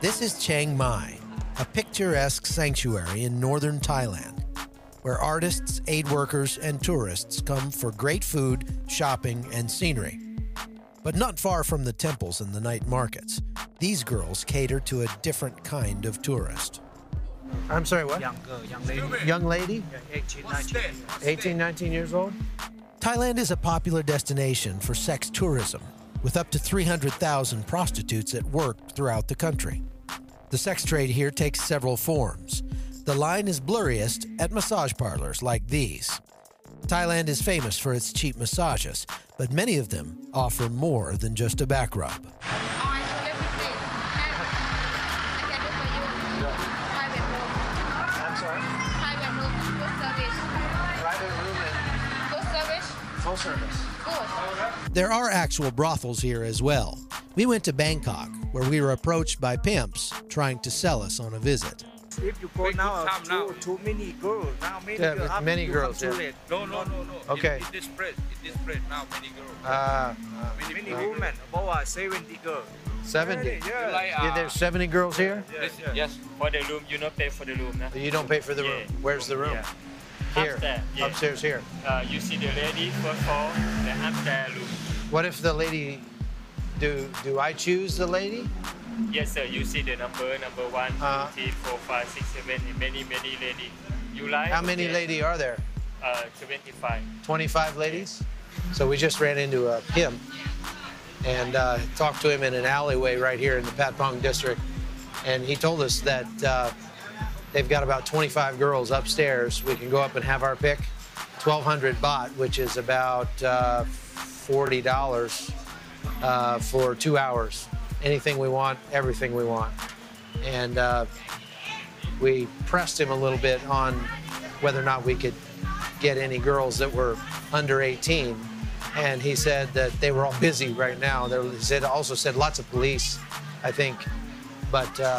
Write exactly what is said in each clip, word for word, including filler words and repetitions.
This is Chiang Mai, a picturesque sanctuary in northern Thailand, where artists, aid workers, and tourists come for great food, shopping, and scenery. But not far from the temples and the night markets, these girls cater to a different kind of tourist. I'm sorry, what? Young girl, young lady. Young lady? Yeah, eighteen, nineteen. eighteen, nineteen years old? Thailand is a popular destination for sex tourism, with up to three hundred thousand prostitutes at work throughout the country. The sex trade here takes several forms. The line is blurriest at massage parlors like these. Thailand is famous for its cheap massages, but many of them offer more than just a back rub. Full service. There are actual brothels here as well. We went to Bangkok, where we were approached by pimps trying to sell us on a visit. If you go now, too, too many girls. Now many Yeah, girls. many you girls, come too yeah. late. No, no, no, no. Okay. It, it is spread. It is spread now. Many girls. Uh, many Many people. women, about seventy girls. seventy? Yeah. Like, Yeah, uh, there's seventy girls here? Yeah, this- yeah. Yes. For the room, you not pay for the room, nah? You don't pay for the Yeah. room. Where's the room? Yeah. Here. Upstairs, yeah. Upstairs here. Uh, you see the lady first floor, the upstairs room. What if the lady, do do I choose the lady? Yes, sir. You see the number, number one, Uh, two, three, four, five, six, seven, many, many lady. You like? How many yeah. lady are there? Uh, twenty-five. twenty-five ladies? So we just ran into a pimp and uh, talked to him in an alleyway right here in the Patpong district. And he told us that uh, they've got about twenty-five girls upstairs. We can go up and have our pick. twelve hundred baht, which is about uh, forty dollars uh, for two hours. Anything we want, everything we want. And uh, we pressed him a little bit on whether or not we could get any girls that were under eighteen. And he said that they were all busy right now. There, he said, also said lots of police, I think. But uh,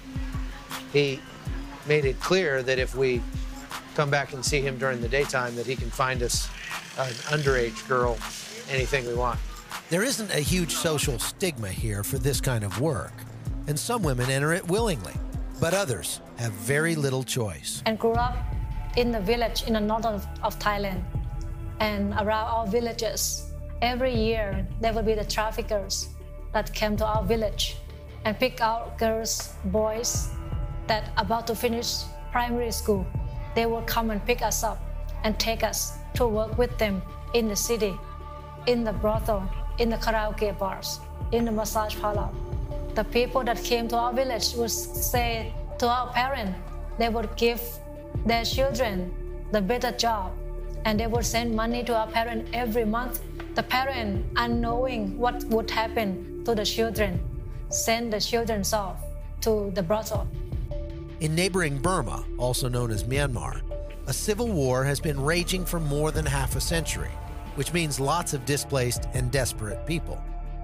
he made it clear that if we come back and see him during the daytime, that he can find us an underage girl, anything we want. There isn't a huge social stigma here for this kind of work, and some women enter it willingly, but others have very little choice. And grew up in the village in the north of, of Thailand. And around our villages, every year there will be the traffickers that came to our village and pick out girls, boys that about to finish primary school. They will come and pick us up and take us to work with them in the city, in the brothel, in the karaoke bars, in the massage parlor. The people that came to our village would say to our parents, they would give their children the better job, and they would send money to our parents every month. The parent, unknowing what would happen to the children, send the children off to the brothel. In neighboring Burma, also known as Myanmar, a civil war has been raging for more than half a century, which means lots of displaced and desperate people.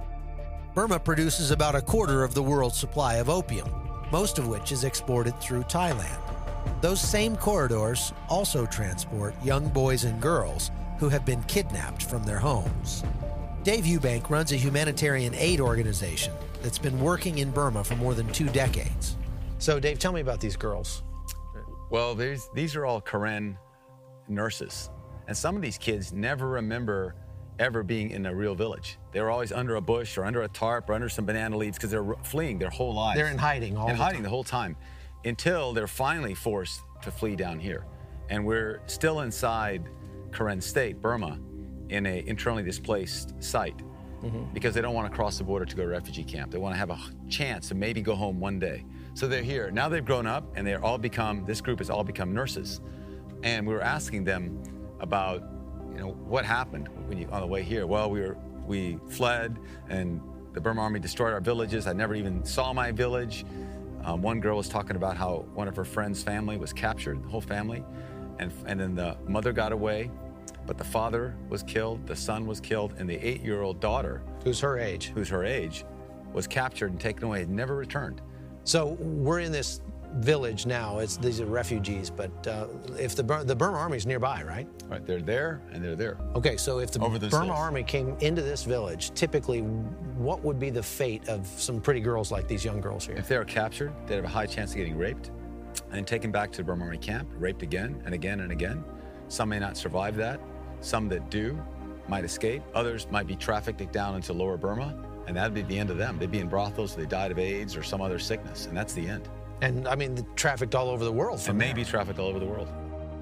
Burma produces about a quarter of the world's supply of opium, most of which is exported through Thailand. Those same corridors also transport young boys and girls who have been kidnapped from their homes. Dave Eubank runs a humanitarian aid organization that's been working in Burma for more than two decades. So, Dave, tell me about these girls. Well, these, these are all Karen nurses. And some of these kids never remember ever being in a real village. They were always under a bush or under a tarp or under some banana leaves because they're fleeing their whole lives. They're in hiding all in the hiding time. the whole time until they're finally forced to flee down here. And we're still inside Karen State, Burma, in a internally displaced site mm-hmm. because they don't want to cross the border to go to refugee camp. They want to have a chance to maybe go home one day. So they're here. Now they've grown up and they're all become, this group has all become nurses. And we were asking them about, you know, what happened when you, on the way here? Well, we were, we fled and the Burma army destroyed our villages. I never even saw my village. Um, one girl was talking about how one of her friend's family was captured, the whole family, and, and then the mother got away, but the father was killed, the son was killed, and the eight-year-old daughter, Who's her age? who's her age, was captured and taken away, never returned. So we're in this village now. It's these are refugees, but uh, if the Bur- the Burma Army's nearby, right? Right, they're there and they're there. Okay, so if the Over the Burma hills. Army came into this village, typically, what would be the fate of some pretty girls like these young girls here? If they were captured, they'd have a high chance of getting raped and then taken back to the Burma Army camp, raped again and again and again. Some may not survive that. Some that do might escape. Others might be trafficked down into lower Burma, and that'd be the end of them. They'd be in brothels, they died of AIDS or some other sickness, and that's the end. And I mean, trafficked all over the world. And From there. maybe trafficked all over the world.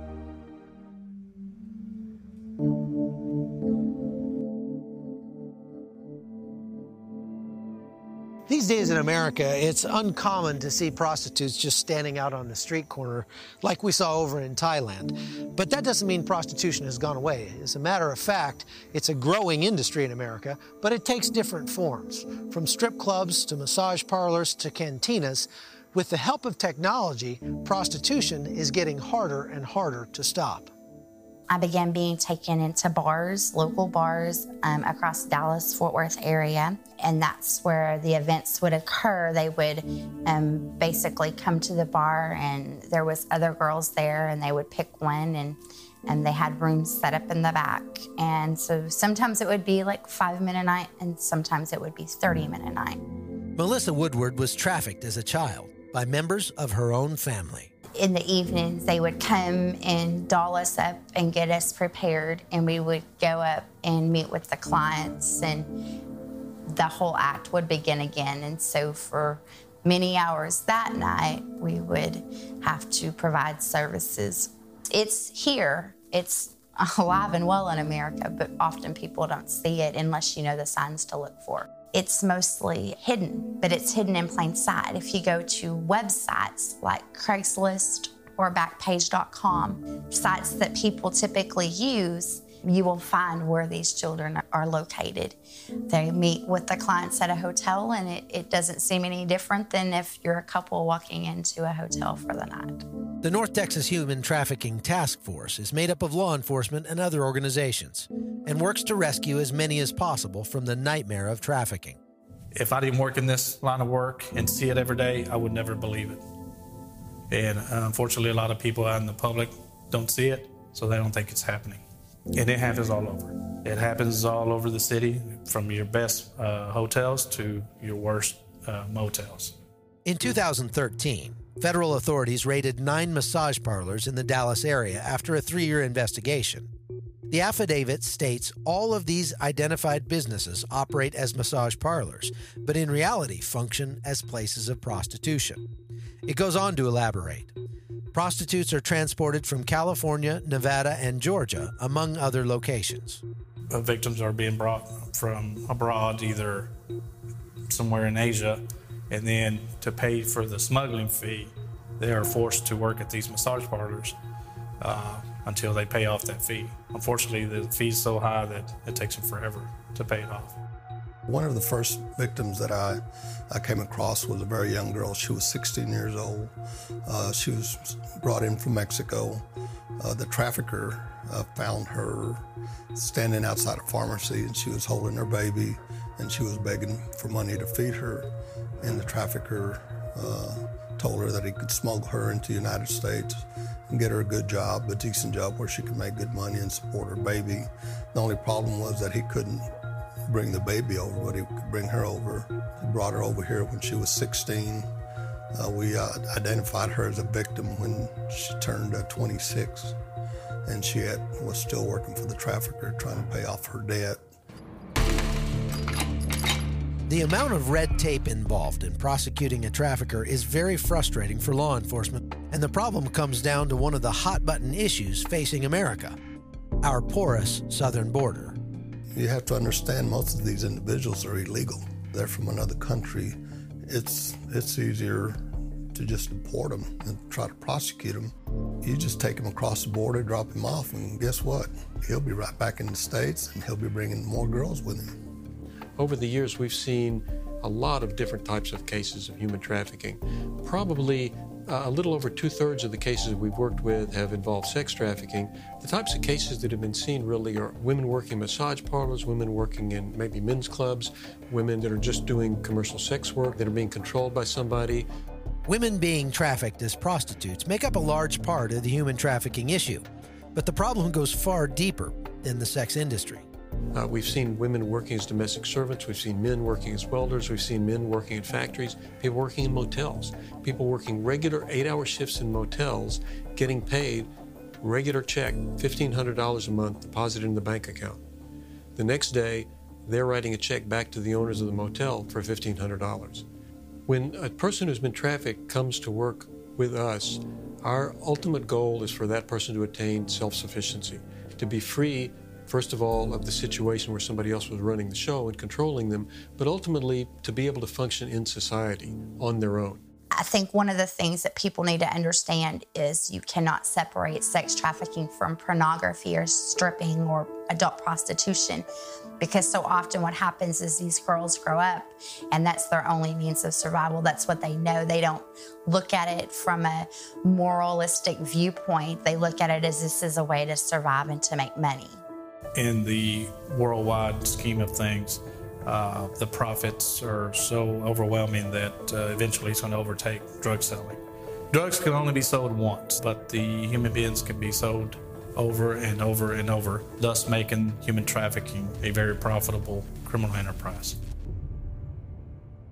These days in America, it's uncommon to see prostitutes just standing out on the street corner like we saw over in Thailand. But that doesn't mean prostitution has gone away. As a matter of fact, it's a growing industry in America, but it takes different forms. From strip clubs to massage parlors to cantinas, with the help of technology, prostitution is getting harder and harder to stop. I began being taken into bars, local bars um, across the Dallas-Fort Worth area, and that's where the events would occur. They would um, basically come to the bar, and there was other girls there, and they would pick one, and and they had rooms set up in the back. And so sometimes it would be like five men a night, and sometimes it would be thirty men a night. Melissa Woodward was trafficked as a child by members of her own family. In the evenings, they would come and doll us up and get us prepared, and we would go up and meet with the clients, and the whole act would begin again. And so for many hours that night, we would have to provide services. It's here. It's alive and well in America, but often people don't see it unless you know the signs to look for. It's mostly hidden, but it's hidden in plain sight. If you go to websites like Craigslist or Backpage dot com, sites that people typically use, you will find where these children are located. They meet with the clients at a hotel, and it, it doesn't seem any different than if you're a couple walking into a hotel for the night. The North Texas Human Trafficking Task Force is made up of law enforcement and other organizations and works to rescue as many as possible from the nightmare of trafficking. If I didn't work in this line of work and see it every day, I would never believe it. And uh, unfortunately, a lot of people out in the public don't see it, so they don't think it's happening. And it happens all over. It happens all over the city, from your best uh, hotels to your worst uh, motels. In two thousand thirteen, federal authorities raided nine massage parlors in the Dallas area after a three-year investigation. The affidavit states all of these identified businesses operate as massage parlors, but in reality function as places of prostitution. It goes on to elaborate. Prostitutes are transported from California, Nevada, and Georgia, among other locations. Uh, victims are being brought from abroad, either somewhere in Asia, and then to pay for the smuggling fee, they are forced to work at these massage parlors uh, until they pay off that fee. Unfortunately, the fee's so high that it takes them forever to pay it off. One of the first victims that I, I came across was a very young girl. She was sixteen years old. Uh, she was brought in from Mexico. Uh, the trafficker uh, found her standing outside a pharmacy, and she was holding her baby, and she was begging for money to feed her. And the trafficker uh, told her that he could smuggle her into the United States and get her a good job, a decent job where she could make good money and support her baby. The only problem was that he couldn't bring the baby over, but he could bring her over. He brought her over here when she was sixteen. Uh, we uh, identified her as a victim when she turned uh, twenty-six, and she had, was still working for the trafficker, trying to pay off her debt. The amount of red tape involved in prosecuting a trafficker is very frustrating for law enforcement, and the problem comes down to one of the hot-button issues facing America, our porous southern border. You have to understand most of these individuals are illegal. They're from another country. It's it's easier to just deport them and try to prosecute them. You just take him across the border, drop him off, and guess what? He'll be right back in the States, and he'll be bringing more girls with him. Over the years, we've seen a lot of different types of cases of human trafficking. Probably uh, a little over two-thirds of the cases we've worked with have involved sex trafficking. The types of cases that have been seen really are women working in massage parlors, women working in maybe men's clubs, women that are just doing commercial sex work that are being controlled by somebody. Women being trafficked as prostitutes make up a large part of the human trafficking issue, but the problem goes far deeper than the sex industry. Uh, we've seen women working as domestic servants. We've seen men working as welders. We've seen men working in factories, people working in motels, people working regular eight-hour shifts in motels, getting paid regular check, fifteen hundred dollars a month, deposited in the bank account. The next day, they're writing a check back to the owners of the motel for fifteen hundred dollars. When a person who's been trafficked comes to work with us, our ultimate goal is for that person to attain self-sufficiency, to be free, first of all, of the situation where somebody else was running the show and controlling them, but ultimately to be able to function in society on their own. I think one of the things that people need to understand is you cannot separate sex trafficking from pornography or stripping or adult prostitution, because so often what happens is these girls grow up and that's their only means of survival. That's what they know. They don't look at it from a moralistic viewpoint. They look at it as this is a way to survive and to make money. In the worldwide scheme of things, uh, the profits are so overwhelming that uh, eventually it's going to overtake drug selling. Drugs can only be sold once, but the human beings can be sold over and over and over, thus making human trafficking a very profitable criminal enterprise.